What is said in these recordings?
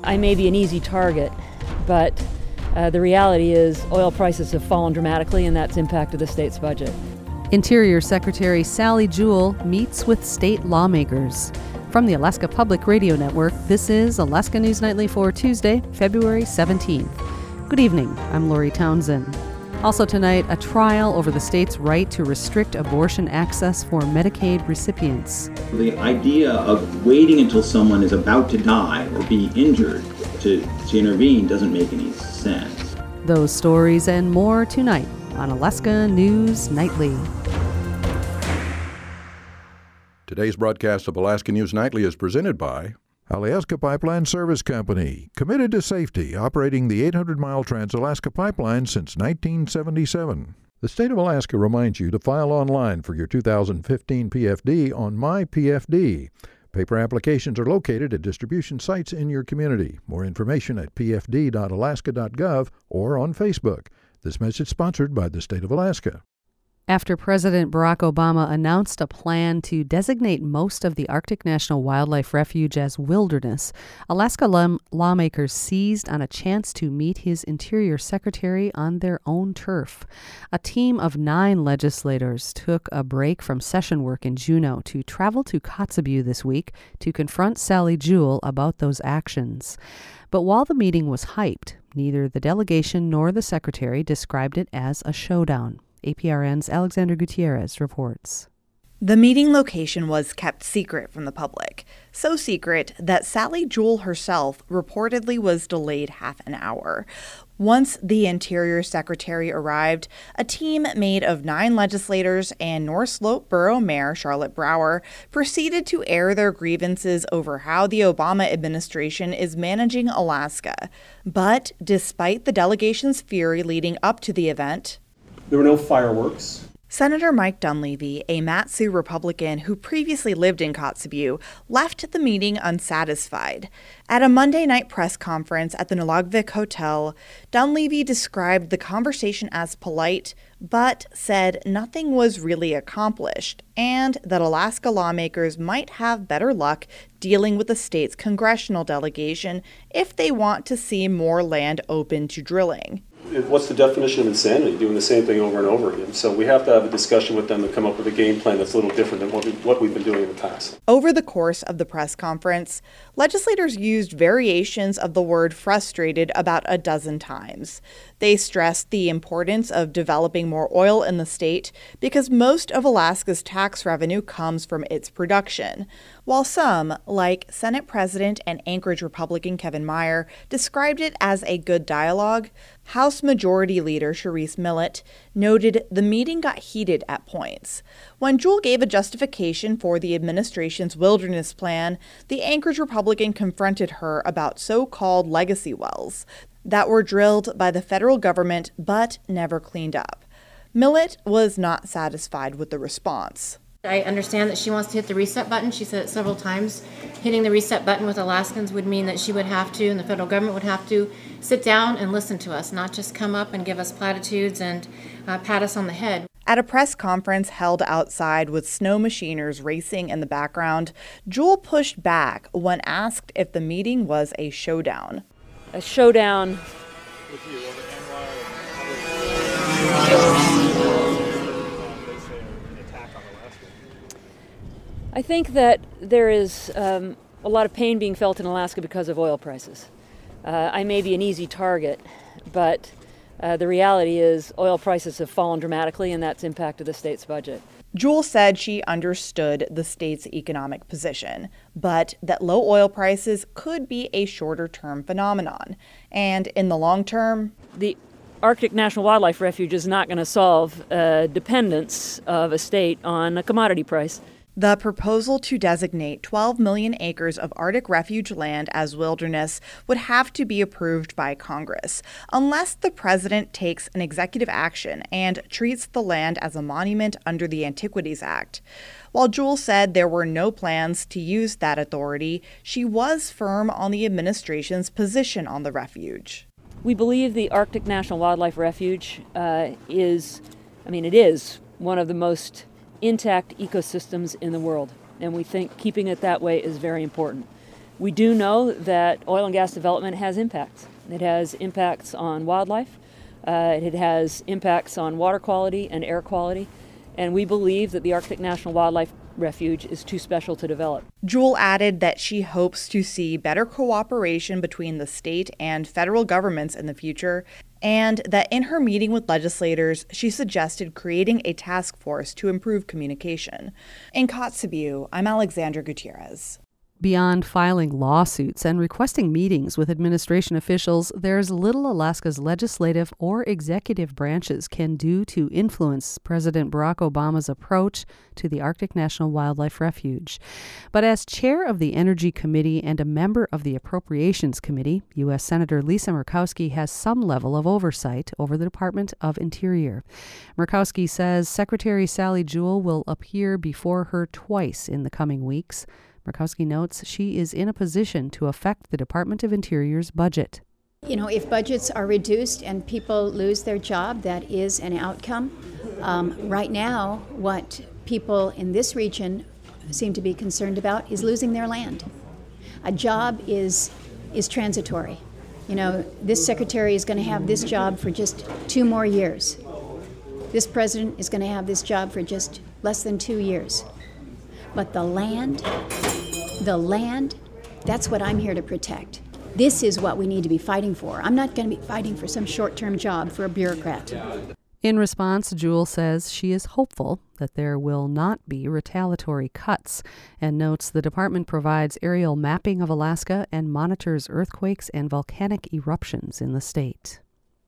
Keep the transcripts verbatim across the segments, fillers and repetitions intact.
I may be an easy target, but uh, the reality is oil prices have fallen dramatically, and that's impacted the state's budget. Interior Secretary Sally Jewell meets with state lawmakers. From the Alaska Public Radio Network, this is Alaska News Nightly for Tuesday, February seventeenth. Good evening, I'm Lori Townsend. Also tonight, a trial over the state's right to restrict abortion access for Medicaid recipients. The idea of waiting until someone is about to die or be injured to, to intervene doesn't make any sense. Those stories and more tonight on Alaska News Nightly. Today's broadcast of Alaska News Nightly is presented by Alaska Pipeline Service Company, committed to safety, operating the eight hundred mile Trans-Alaska Pipeline since nineteen seventy-seven. The state of Alaska reminds you to file online for your two thousand fifteen P F D on My P F D. Paper applications are located at distribution sites in your community. More information at p f d dot alaska dot gov or on Facebook. This message sponsored by the state of Alaska. After President Barack Obama announced a plan to designate most of the Arctic National Wildlife Refuge as wilderness, Alaska law- lawmakers seized on a chance to meet his Interior Secretary on their own turf. A team of nine legislators took a break from session work in Juneau to travel to Kotzebue this week to confront Sally Jewell about those actions. But while the meeting was hyped, neither the delegation nor the secretary described it as a showdown. A P R N's Alexander Gutierrez reports. The meeting location was kept secret from the public, so secret that Sally Jewell herself reportedly was delayed half an hour. Once the Interior Secretary arrived, a team made of nine legislators and North Slope Borough Mayor Charlotte Brower proceeded to air their grievances over how the Obama administration is managing Alaska. But despite the delegation's fury leading up to the event, there were no fireworks. Senator Mike Dunleavy, a Mat-Su Republican who previously lived in Kotzebue, left the meeting unsatisfied. At a Monday night press conference at the Nulagvik Hotel, Dunleavy described the conversation as polite, but said nothing was really accomplished, and that Alaska lawmakers might have better luck dealing with the state's congressional delegation if they want to see more land open to drilling. What's the definition of insanity? Doing the same thing over and over again. So we have to have a discussion with them and come up with a game plan that's a little different than what, we, what we've been doing in the past. Over the course of the press conference, legislators used variations of the word frustrated about a dozen times. They stressed the importance of developing more oil in the state because most of Alaska's tax revenue comes from its production, while some, like Senate President and Anchorage Republican Kevin Meyer, described it as a good dialogue. House Majority Leader Charisse Millett noted the meeting got heated at points. When Jewell gave a justification for the administration's wilderness plan, the Anchorage Republican confronted her about so-called legacy wells that were drilled by the federal government but never cleaned up. Millett was not satisfied with the response. I understand that she wants to hit the reset button. She said it several times. Hitting the reset button with Alaskans would mean that she would have to, and the federal government would have to, sit down and listen to us, not just come up and give us platitudes and uh, pat us on the head. At a press conference held outside with snow machiners racing in the background, Jewell pushed back when asked if the meeting was a showdown. A showdown. I think that there is um, a lot of pain being felt in Alaska because of oil prices. Uh, I may be an easy target, but uh, the reality is oil prices have fallen dramatically, and that's impacted the state's budget. Jewell said she understood the state's economic position, but that low oil prices could be a shorter-term phenomenon. And in the long term, the Arctic National Wildlife Refuge is not going to solve uh, dependence of a state on a commodity price. The proposal to designate twelve million acres of Arctic refuge land as wilderness would have to be approved by Congress, unless the president takes an executive action and treats the land as a monument under the Antiquities Act. While Jewell said there were no plans to use that authority, she was firm on the administration's position on the refuge. We believe the Arctic National Wildlife Refuge uh, is, I mean, it is one of the most intact ecosystems in the world, and we think keeping it that way is very important. We do know that oil and gas development has impacts. It has impacts on wildlife. Uh, it has impacts on water quality and air quality. And we believe that the Arctic National Wildlife Refuge is too special to develop. Jewell added that she hopes to see better cooperation between the state and federal governments in the future, and that in her meeting with legislators, she suggested creating a task force to improve communication. In Kotzebue, I'm Alexandra Gutierrez. Beyond filing lawsuits and requesting meetings with administration officials, there's little Alaska's legislative or executive branches can do to influence President Barack Obama's approach to the Arctic National Wildlife Refuge. But as chair of the Energy Committee and a member of the Appropriations Committee, U S Senator Lisa Murkowski has some level of oversight over the Department of Interior. Murkowski says Secretary Sally Jewell will appear before her twice in the coming weeks. Murkowski notes she is in a position to affect the Department of Interior's budget. You know, if budgets are reduced and people lose their job, that is an outcome. Um, right now, what people in this region seem to be concerned about is losing their land. A job is is transitory. You know, this secretary is going to have this job for just two more years. This president is going to have this job for just less than two years. But the land, the land, that's what I'm here to protect. This is what we need to be fighting for. I'm not going to be fighting for some short-term job for a bureaucrat. In response, Jewell says she is hopeful that there will not be retaliatory cuts and notes the department provides aerial mapping of Alaska and monitors earthquakes and volcanic eruptions in the state.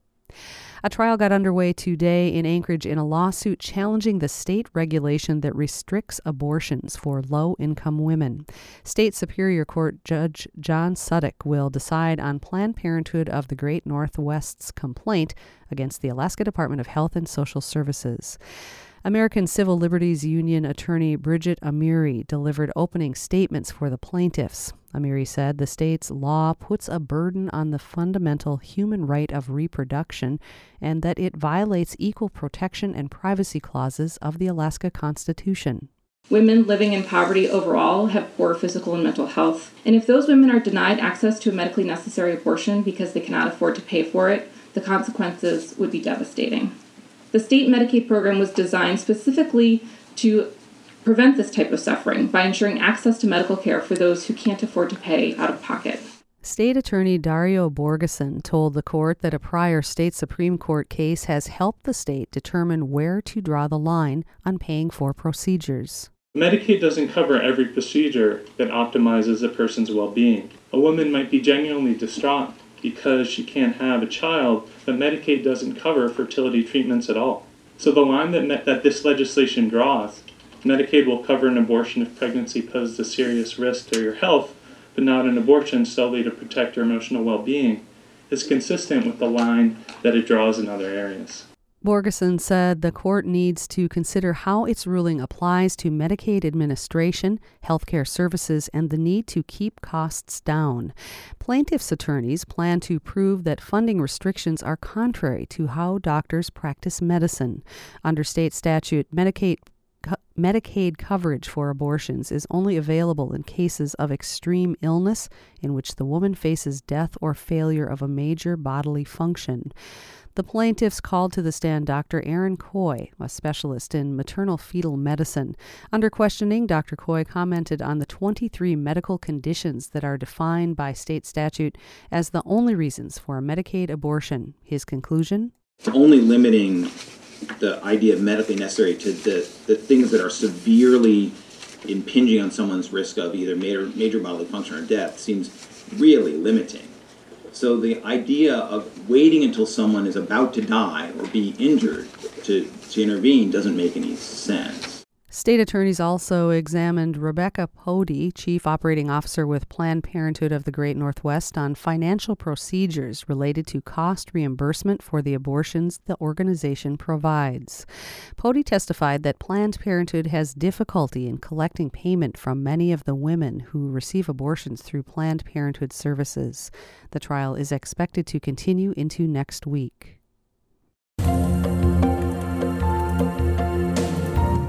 A trial got underway today in Anchorage in a lawsuit challenging the state regulation that restricts abortions for low-income women. State Superior Court Judge John Suddick will decide on Planned Parenthood of the Great Northwest's complaint against the Alaska Department of Health and Social Services. American Civil Liberties Union attorney Bridget Amiri delivered opening statements for the plaintiffs. Amiri said the state's law puts a burden on the fundamental human right of reproduction and that it violates equal protection and privacy clauses of the Alaska Constitution. Women living in poverty overall have poor physical and mental health, and if those women are denied access to a medically necessary abortion because they cannot afford to pay for it, the consequences would be devastating. The state Medicaid program was designed specifically to prevent this type of suffering by ensuring access to medical care for those who can't afford to pay out of pocket. State Attorney Dario Borgeson told the court that a prior state Supreme Court case has helped the state determine where to draw the line on paying for procedures. Medicaid doesn't cover every procedure that optimizes a person's well-being. A woman might be genuinely distraught because she can't have a child, but Medicaid doesn't cover fertility treatments at all. So the line that, me- that this legislation draws, Medicaid will cover an abortion if pregnancy poses a serious risk to your health, but not an abortion solely to protect your emotional well-being, is consistent with the line that it draws in other areas. Borgeson said the court needs to consider how its ruling applies to Medicaid administration, healthcare services, and the need to keep costs down. Plaintiffs' attorneys plan to prove that funding restrictions are contrary to how doctors practice medicine. Under state statute, Medicaid Medicaid coverage for abortions is only available in cases of extreme illness in which the woman faces death or failure of a major bodily function. The plaintiffs called to the stand Doctor Aaron Coy, a specialist in maternal fetal medicine. Under questioning, Doctor Coy commented on the twenty-three medical conditions that are defined by state statute as the only reasons for a Medicaid abortion. His conclusion? Only limiting the idea of medically necessary to the, the things that are severely impinging on someone's risk of either major, major bodily function or death seems really limiting. So the idea of waiting until someone is about to die or be injured to, to intervene doesn't make any sense. State attorneys also examined Rebecca Pody, Chief Operating Officer with Planned Parenthood of the Great Northwest, on financial procedures related to cost reimbursement for the abortions the organization provides. Pody testified that Planned Parenthood has difficulty in collecting payment from many of the women who receive abortions through Planned Parenthood services. The trial is expected to continue into next week.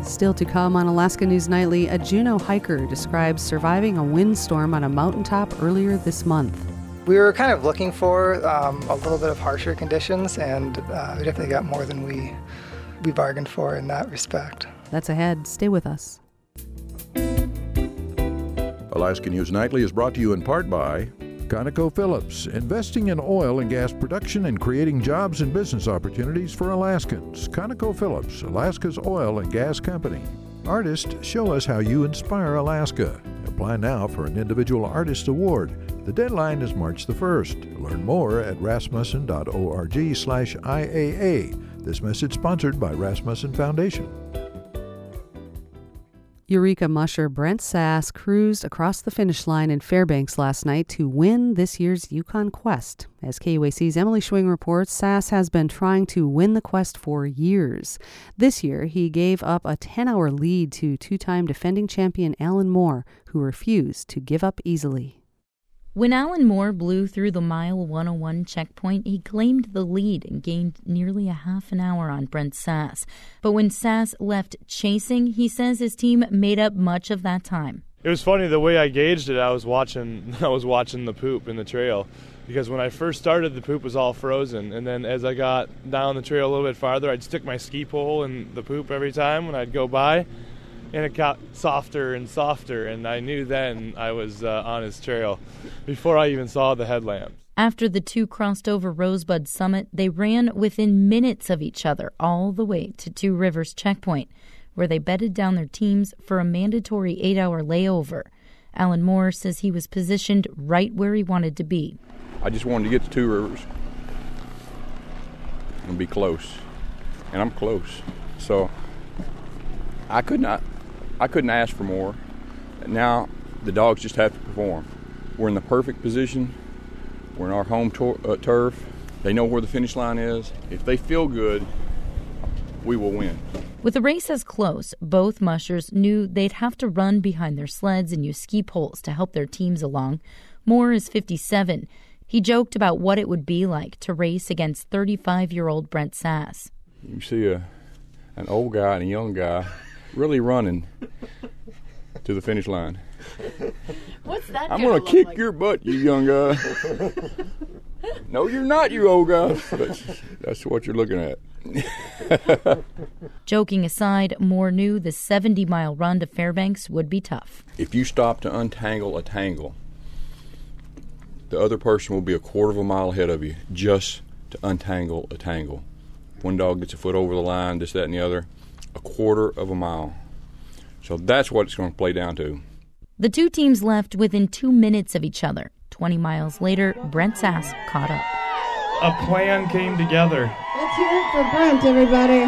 Still to come on Alaska News Nightly, a Juneau hiker describes surviving a windstorm on a mountaintop earlier this month. We were kind of looking for um, a little bit of harsher conditions, and uh, we definitely got more than we, we bargained for in that respect. That's ahead. Stay with us. Alaska News Nightly is brought to you in part by ConocoPhillips, investing in oil and gas production and creating jobs and business opportunities for Alaskans. ConocoPhillips, Alaska's oil and gas company. Artists, show us how you inspire Alaska. Apply now for an individual artist award. The deadline is March the first. Learn more at rasmussen.org slash IAA. This message sponsored by Rasmussen Foundation. Eureka musher Brent Sass cruised across the finish line in Fairbanks last night to win this year's Yukon Quest. As K U A C's Emily Schwing reports, Sass has been trying to win the quest for years. This year, he gave up a ten-hour lead to two-time defending champion Alan Moore, who refused to give up easily. When Alan Moore blew through the mile one oh one checkpoint, he claimed the lead and gained nearly a half an hour on Brent Sass. But when Sass left chasing, he says his team made up much of that time. It was funny the way I gauged it. I was watching, I was watching the poop in the trail, because when I first started, the poop was all frozen, and then as I got down the trail a little bit farther, I'd stick my ski pole in the poop every time when I'd go by. And it got softer and softer, and I knew then I was uh, on his trail before I even saw the headlamps. After the two crossed over Rosebud Summit, they ran within minutes of each other all the way to Two Rivers Checkpoint, where they bedded down their teams for a mandatory eight-hour layover. Alan Moore says he was positioned right where he wanted to be. I just wanted to get to Two Rivers and be close, and I'm close. So I could not... I couldn't ask for more. Now the dogs just have to perform. We're in the perfect position. We're in our home tor- uh, turf. They know where the finish line is. If they feel good, we will win. With the race as close, both mushers knew they'd have to run behind their sleds and use ski poles to help their teams along. Moore is fifty-seven. He joked about what it would be like to race against thirty-five-year-old Brent Sass. You see a an old guy and a young guy really running to the finish line. What's that? I'm going to kick like? your butt, you young guy. No, you're not, you old guy. That's, that's what you're looking at. Joking aside, Moore knew the seventy-mile run to Fairbanks would be tough. If you stop to untangle a tangle, the other person will be a quarter of a mile ahead of you just to untangle a tangle. One dog gets a foot over the line, this, that, and the other. A quarter of a mile. So that's what it's going to play down to. The two teams left within two minutes of each other. Twenty miles later, Brent Sass caught up. A plan came together. Let's hear it for Brent, everybody.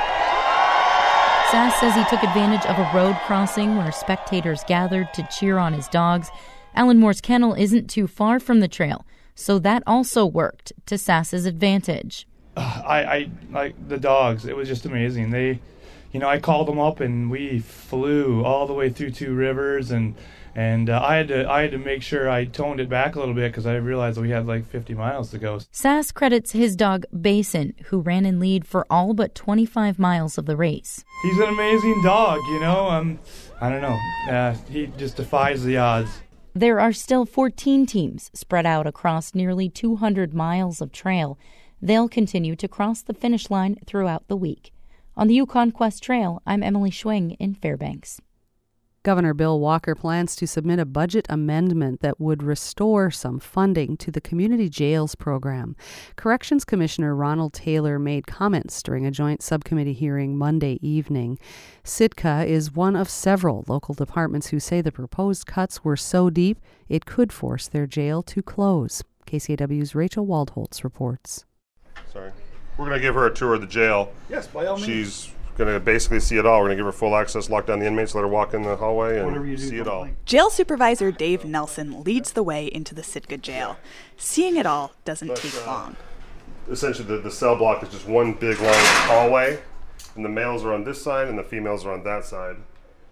Sass says he took advantage of a road crossing where spectators gathered to cheer on his dogs. Alan Moore's kennel isn't too far from the trail, so that also worked to Sass's advantage. Uh, I, I, like the dogs. It was just amazing. They... You know, I called them up and we flew all the way through Two Rivers, and and uh, I had to I had to make sure I toned it back a little bit because I realized we had like fifty miles to go. Sass credits his dog Basin, who ran in lead for all but twenty-five miles of the race. He's an amazing dog, you know. Um, I don't know. Uh, he just defies the odds. There are still fourteen teams spread out across nearly two hundred miles of trail. They'll continue to cross the finish line throughout the week. On the Yukon Quest Trail, I'm Emily Schwing in Fairbanks. Governor Bill Walker plans to submit a budget amendment that would restore some funding to the community jails program. Corrections Commissioner Ronald Taylor made comments during a joint subcommittee hearing Monday evening. Sitka is one of several local departments who say the proposed cuts were so deep it could force their jail to close. K C A W's Rachel Waldholtz reports. Sorry. We're going to give her a tour of the jail. Yes, by all means. She's going to basically see it all. We're going to give her full access, lock down the inmates, let her walk in the hallway and see it all. Jail Supervisor Dave Nelson leads the way into the Sitka jail. Seeing it all doesn't but, take uh, long. Essentially, the, the cell block is just one big long hallway, and the males are on this side and the females are on that side.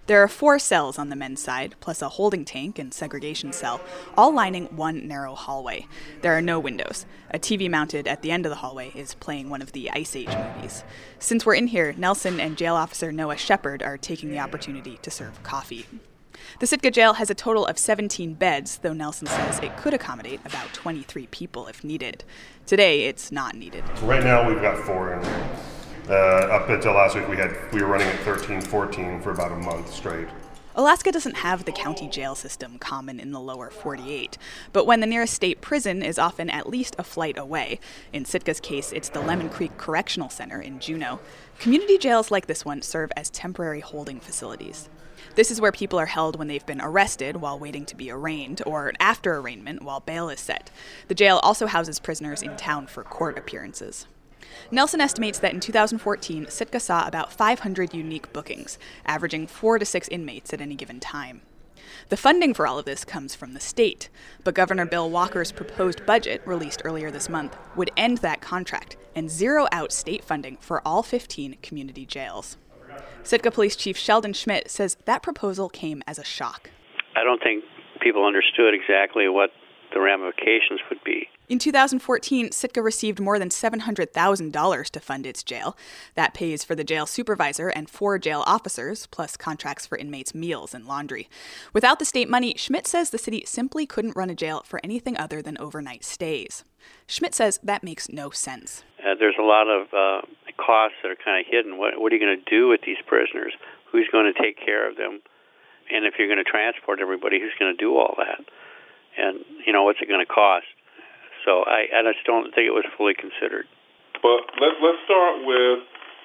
There are four cells on the men's side, plus a holding tank and segregation cell, all lining one narrow hallway. There are no windows. A T V mounted at the end of the hallway is playing one of the Ice Age movies. Since we're in here, Nelson and jail officer Noah Shepard are taking the opportunity to serve coffee. The Sitka jail has a total of seventeen beds, though Nelson says it could accommodate about twenty-three people if needed. Today, it's not needed. Right now, we've got four in there. Uh, up until last week, we had we were running at thirteen, fourteen for about a month straight. Alaska doesn't have the county jail system common in the lower forty-eight, but when the nearest state prison is often at least a flight away, in Sitka's case, it's the Lemon Creek Correctional Center in Juneau, community jails like this one serve as temporary holding facilities. This is where people are held when they've been arrested while waiting to be arraigned, or after arraignment while bail is set. The jail also houses prisoners in town for court appearances. Nelson estimates that in two thousand fourteen, Sitka saw about five hundred unique bookings, averaging four to six inmates at any given time. The funding for all of this comes from the state, but Governor Bill Walker's proposed budget, released earlier this month, would end that contract and zero out state funding for all fifteen community jails. Sitka Police Chief Sheldon Schmidt says that proposal came as a shock. I don't think people understood exactly what the ramifications would be. In two thousand fourteen, Sitka received more than seven hundred thousand dollars to fund its jail. That pays for the jail supervisor and four jail officers, plus contracts for inmates' meals and laundry. Without the state money, Schmidt says the city simply couldn't run a jail for anything other than overnight stays. Schmidt says that makes no sense. Uh, there's a lot of uh, costs that are kind of hidden. What, what are you going to do with these prisoners? Who's going to take care of them? And if you're going to transport everybody, who's going to do all that? And, you know, what's it going to cost? So I, I just don't think it was fully considered. But let, let's start with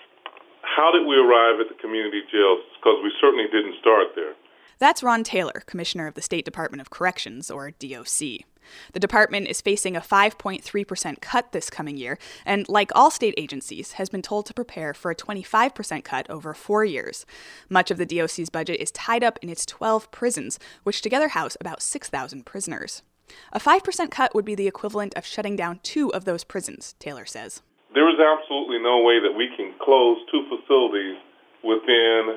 how did we arrive at the community jails? Because we certainly didn't start there. That's Ron Taylor, Commissioner of the State Department of Corrections, or D O C. The department is facing a five point three percent cut this coming year, and like all state agencies, has been told to prepare for a twenty-five percent cut over four years. Much of the D O C's budget is tied up in its twelve prisons, which together house about six thousand prisoners. A five percent cut would be the equivalent of shutting down two of those prisons, Taylor says. There is absolutely no way that we can close two facilities within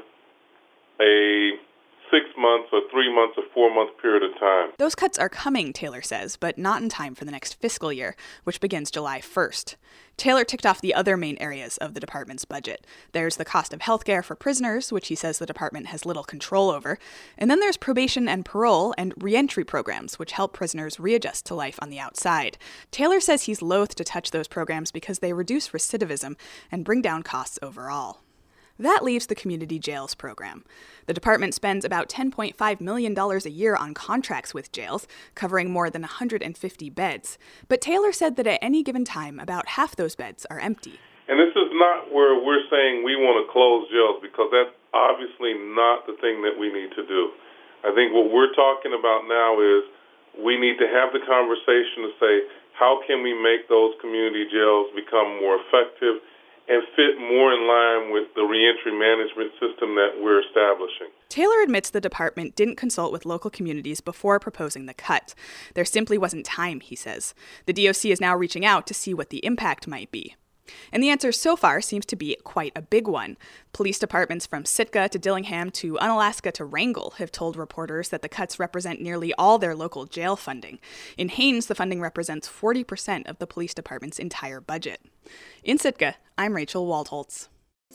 a six months or three months or four month period of time. Those cuts are coming, Taylor says, but not in time for the next fiscal year, which begins July first. Taylor ticked off the other main areas of the department's budget. There's the cost of health care for prisoners, which he says the department has little control over. And then there's probation and parole and reentry programs, which help prisoners readjust to life on the outside. Taylor says he's loath to touch those programs because they reduce recidivism and bring down costs overall. That leaves the community jails program. The department spends about ten point five million dollars a year on contracts with jails, covering more than one hundred fifty beds. But Taylor said that at any given time, about half those beds are empty. And this is not where we're saying we want to close jails, because that's obviously not the thing that we need to do. I think what we're talking about now is we need to have the conversation to say, how can we make those community jails become more effective and fit more in line with the reentry management system that we're establishing. Taylor admits the department didn't consult with local communities before proposing the cut. There simply wasn't time, he says. The D O C is now reaching out to see what the impact might be. And the answer so far seems to be quite a big one. Police departments from Sitka to Dillingham to Unalaska to Wrangell have told reporters that the cuts represent nearly all their local jail funding. In Haines, the funding represents forty percent of the police department's entire budget. In Sitka, I'm Rachel Waldholtz.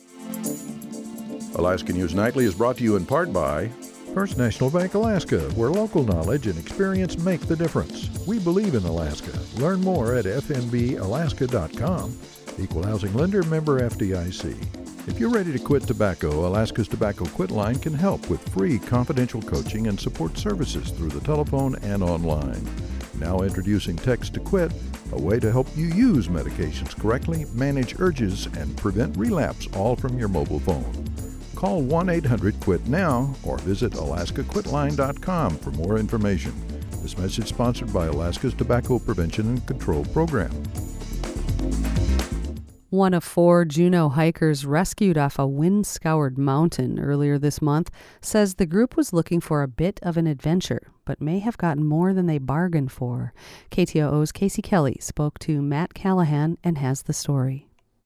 Alaska News Nightly is brought to you in part by First National Bank Alaska, where local knowledge and experience make the difference. We believe in Alaska. Learn more at f n b alaska dot com. Equal Housing Lender, member F D I C. If you're ready to quit tobacco, Alaska's Tobacco Quit Line can help with free confidential coaching and support services through the telephone and online. Now introducing Text to Quit, a way to help you use medications correctly, manage urges, and prevent relapse, all from your mobile phone. Call one eight hundred quit now or visit alaska quit line dot com for more information. This message sponsored by Alaska's Tobacco Prevention and Control Program. One of four Juneau hikers rescued off a wind-scoured mountain earlier this month says the group was looking for a bit of an adventure, but may have gotten more than they bargained for. K T O O's Casey Kelly spoke to Matt Callahan and has the story.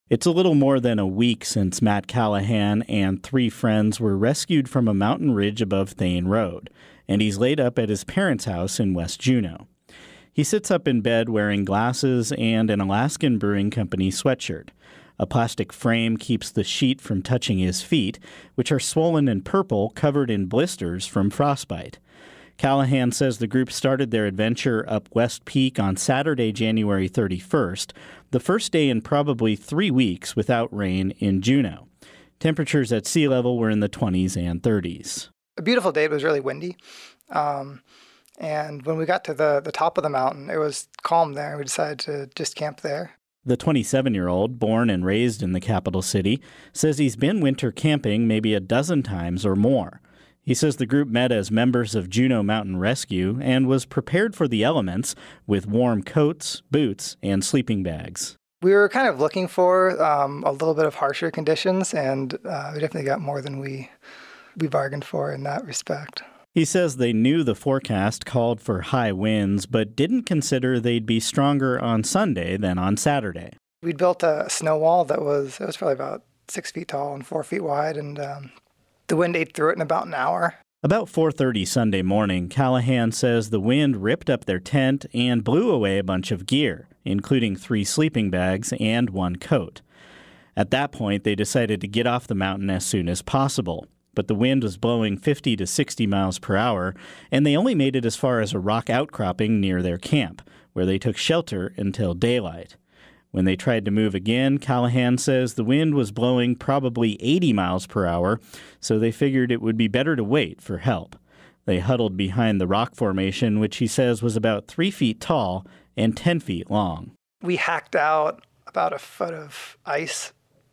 It's a little more than a week since Matt Callahan and three friends were rescued from a mountain ridge above Thane Road, and he's laid up at his parents' house in West Juneau. He sits up in bed wearing glasses and an Alaskan Brewing Company sweatshirt. A plastic frame keeps the sheet from touching his feet, which are swollen and purple, covered in blisters from frostbite. Callahan says the group started their adventure up West Peak on Saturday, January thirty-first, the first day in probably three weeks without rain in Juneau. Temperatures at sea level were in the twenties and thirties. A beautiful day. It was really windy. Um, and when we got to the, the top of the mountain, it was calm there. We decided to just camp there. The twenty-seven-year-old, born and raised in the capital city, says he's been winter camping maybe a dozen times or more. He says the group met as members of Juneau Mountain Rescue and was prepared for the elements with warm coats, boots, and sleeping bags. We were kind of looking for um, a little bit of harsher conditions, and uh, we definitely got more than we we bargained for in that respect. He says they knew the forecast called for high winds, but didn't consider they'd be stronger on Sunday than on Saturday. We'd built a snow wall that was, it was probably about six feet tall and four feet wide, and um, the wind ate through it in about an hour. About four thirty Sunday morning, Callahan says the wind ripped up their tent and blew away a bunch of gear, including three sleeping bags and one coat. At that point, they decided to get off the mountain as soon as possible. But the wind was blowing fifty to sixty miles per hour, and they only made it as far as a rock outcropping near their camp, where they took shelter until daylight. When they tried to move again, Callahan says the wind was blowing probably eighty miles per hour, so they figured it would be better to wait for help. They huddled behind the rock formation, which he says was about three feet tall and ten feet long. We hacked out about a foot of ice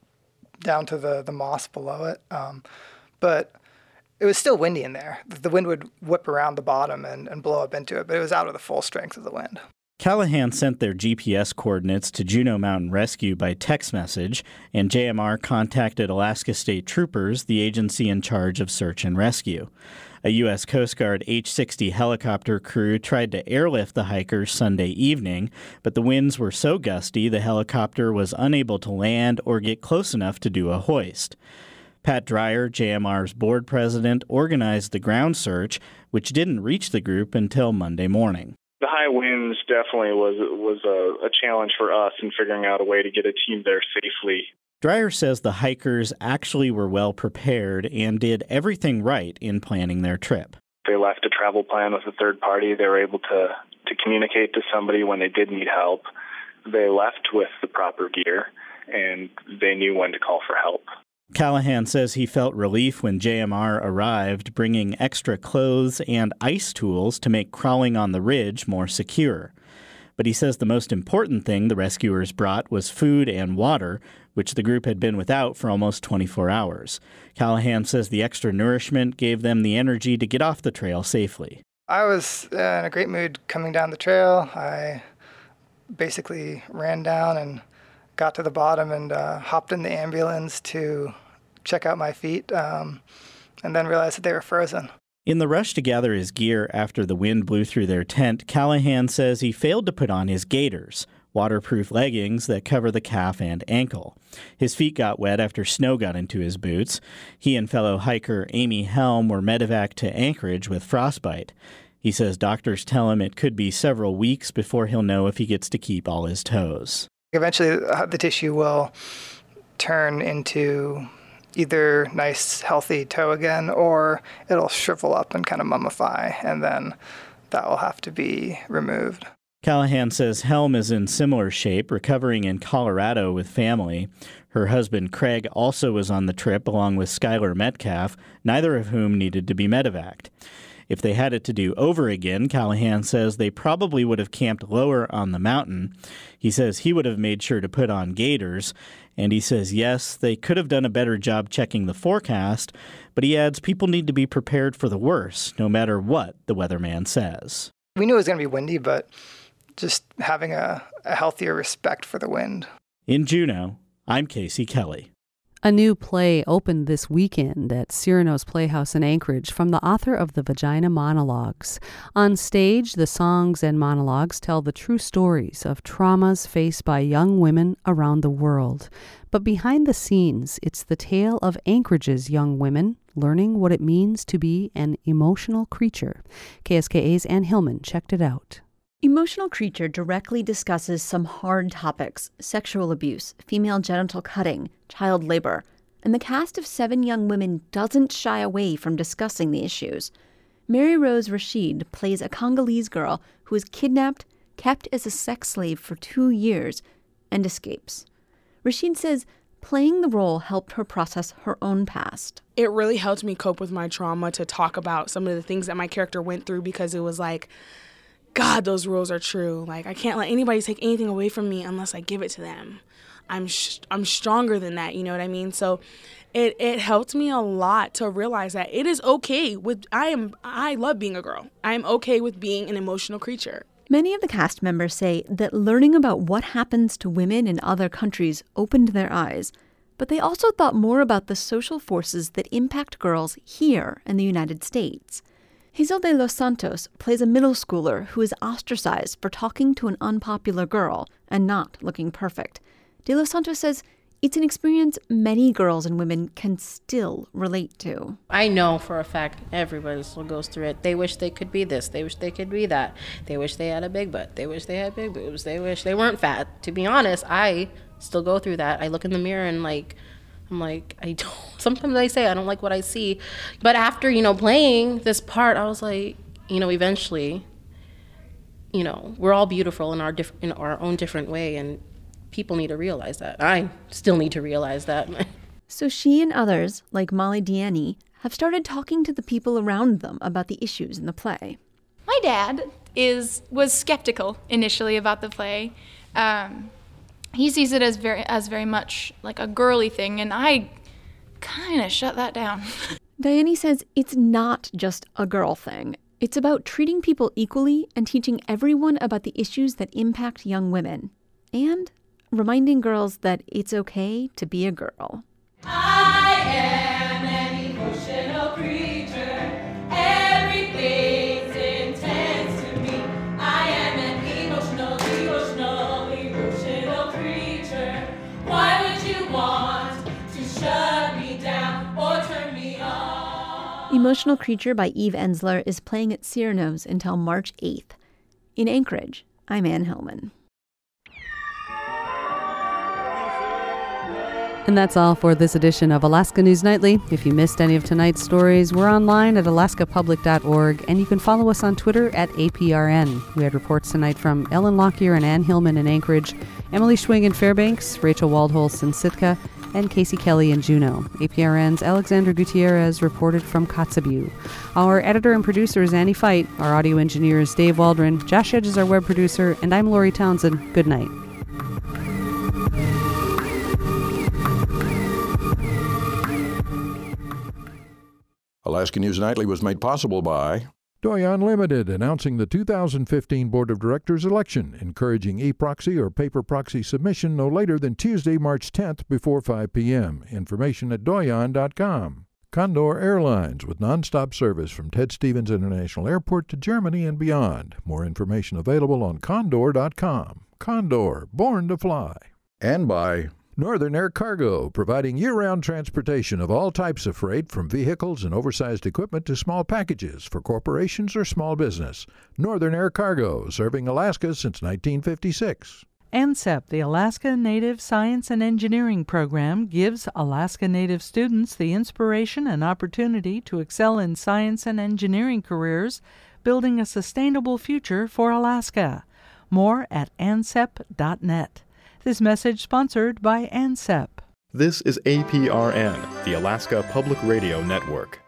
down to the, the moss below it. Um, But it was still windy in there. The wind would whip around the bottom and, and blow up into it, but it was out of the full strength of the wind. Callahan sent their G P S coordinates to Juneau Mountain Rescue by text message, and J M R contacted Alaska State Troopers, the agency in charge of search and rescue. A U S Coast Guard H sixty helicopter crew tried to airlift the hikers Sunday evening, but the winds were so gusty the helicopter was unable to land or get close enough to do a hoist. Pat Dreyer, J M R's board president, organized the ground search, which didn't reach the group until Monday morning. The high winds definitely was was a, a challenge for us in figuring out a way to get a team there safely. Dreyer says the hikers actually were well prepared and did everything right in planning their trip. They left a travel plan with a third party. They were able to, to communicate to somebody when they did need help. They left with the proper gear, and they knew when to call for help. Callahan says he felt relief when J M R arrived, bringing extra clothes and ice tools to make crawling on the ridge more secure. But he says the most important thing the rescuers brought was food and water, which the group had been without for almost twenty-four hours. Callahan says the extra nourishment gave them the energy to get off the trail safely. I was uh, in a great mood coming down the trail. I basically ran down and got to the bottom and uh, hopped in the ambulance to check out my feet, um, and then realized that they were frozen. In the rush to gather his gear after the wind blew through their tent, Callahan says he failed to put on his gaiters, waterproof leggings that cover the calf and ankle. His feet got wet after snow got into his boots. He and fellow hiker Amy Helm were medevaced to Anchorage with frostbite. He says doctors tell him it could be several weeks before he'll know if he gets to keep all his toes. Eventually, the tissue will turn into either nice, healthy toe again, or it'll shrivel up and kind of mummify, and then that will have to be removed. Callahan says Helm is in similar shape, recovering in Colorado with family. Her husband, Craig, also was on the trip along with Skylar Metcalf, neither of whom needed to be medevaced. If they had it to do over again, Callahan says they probably would have camped lower on the mountain. He says he would have made sure to put on gaiters, and he says, yes, they could have done a better job checking the forecast, but he adds people need to be prepared for the worst, no matter what the weatherman says. We knew it was going to be windy, but just having a, a healthier respect for the wind. In Juneau, I'm Casey Kelly. A new play opened this weekend at Cyrano's Playhouse in Anchorage from the author of the Vagina Monologues. On stage, the songs and monologues tell the true stories of traumas faced by young women around the world. But behind the scenes, it's the tale of Anchorage's young women learning what it means to be an emotional creature. K S K A's Ann Hillman checked it out. Emotional Creature directly discusses some hard topics: sexual abuse, female genital cutting, child labor, and the cast of seven young women doesn't shy away from discussing the issues. Mary Rose Rashid plays a Congolese girl who is kidnapped, kept as a sex slave for two years, and escapes. Rashid says playing the role helped her process her own past. It really helped me cope with my trauma, to talk about some of the things that my character went through, because it was like, God, those rules are true. Like, I can't let anybody take anything away from me unless I give it to them. I'm sh- I'm stronger than that, you know what I mean? So it it helped me a lot to realize that it is okay with, I am, I love being a girl. I am okay with being an emotional creature. Many of the cast members say that learning about what happens to women in other countries opened their eyes, but they also thought more about the social forces that impact girls here in the United States. Hazel de los Santos plays a middle schooler who is ostracized for talking to an unpopular girl and not looking perfect. De los Santos says it's an experience many girls and women can still relate to. I know for a fact everybody still goes through it. They wish they could be this. They wish they could be that. They wish they had a big butt. They wish they had big boobs. They wish they weren't fat. To be honest, I still go through that. I look in the mirror and like, I'm like, I don't, sometimes I say I don't like what I see. But after, you know, playing this part, I was like, you know, eventually, you know, we're all beautiful in our diff- in our own different way, and people need to realize that. I still need to realize that. So she and others, like Molly Diani, have started talking to the people around them about the issues in the play. My dad is was skeptical initially about the play. Um, He sees it as very as very much like a girly thing, and I kind of shut that down. Diani says it's not just a girl thing. It's about treating people equally and teaching everyone about the issues that impact young women. And reminding girls that it's okay to be a girl. I am an emotional creature. Everything's intense to me. I am an emotional, emotional, emotional creature. Why would you want to shut me down or turn me off? Emotional Creature by Eve Ensler is playing at Cyrano's until March eighth. In Anchorage, I'm Ann Hillman. And that's all for this edition of Alaska News Nightly. If you missed any of tonight's stories, we're online at alaska public dot org, and you can follow us on Twitter at A P R N. We had reports tonight from Ellen Lockyer and Ann Hillman in Anchorage, Emily Schwing in Fairbanks, Rachel Waldholz in Sitka, and Casey Kelly in Juneau. A P R N's Alexander Gutierrez reported from Kotzebue. Our editor and producer is Annie Fight. Our audio engineer is Dave Waldron. Josh Edge is our web producer, and I'm Lori Townsend. Good night. Alaska News Nightly was made possible by Doyon Limited, announcing the two thousand fifteen Board of Directors election, encouraging e-proxy or paper proxy submission no later than Tuesday, March tenth before five p.m. Information at doyon dot com. Condor Airlines, with nonstop service from Ted Stevens International Airport to Germany and beyond. More information available on condor dot com. Condor, born to fly. And by Northern Air Cargo, providing year-round transportation of all types of freight, from vehicles and oversized equipment to small packages for corporations or small business. Northern Air Cargo, serving Alaska since nineteen fifty-six. ANSEP, the Alaska Native Science and Engineering Program, gives Alaska Native students the inspiration and opportunity to excel in science and engineering careers, building a sustainable future for Alaska. More at ansep dot net. This message sponsored by ANSEP. This is A P R N, the Alaska Public Radio Network.